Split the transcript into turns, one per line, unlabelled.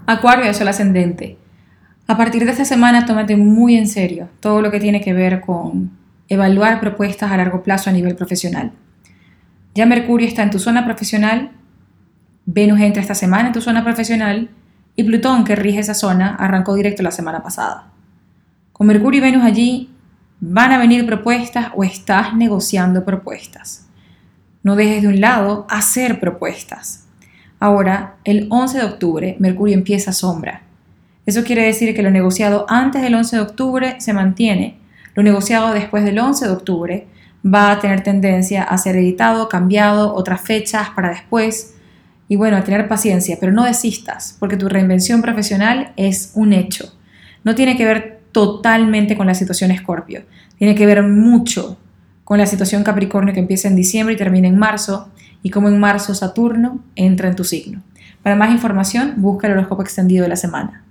Acuario de Sol ascendente. A partir de esta semana, tómate muy en serio todo lo que tiene que ver con evaluar propuestas a largo plazo a nivel profesional. Ya Mercurio está en tu zona profesional, Venus entra esta semana en tu zona profesional y Plutón, que rige esa zona, arrancó directo la semana pasada. Con Mercurio y Venus allí van a venir propuestas o estás negociando propuestas. No dejes de un lado hacer propuestas. Ahora, el 11 de octubre, Mercurio empieza sombra. Eso quiere decir que lo negociado antes del 11 de octubre se mantiene. Lo negociado después del 11 de octubre va a tener tendencia a ser editado, cambiado, otras fechas para después. Y bueno, a tener paciencia, pero no desistas, porque tu reinvención profesional es un hecho. No tiene que ver totalmente con la situación Escorpio. Tiene que ver mucho con la situación Capricornio que empieza en diciembre y termina en marzo, y como en marzo Saturno entra en tu signo. Para más información, busca el horóscopo extendido de la semana.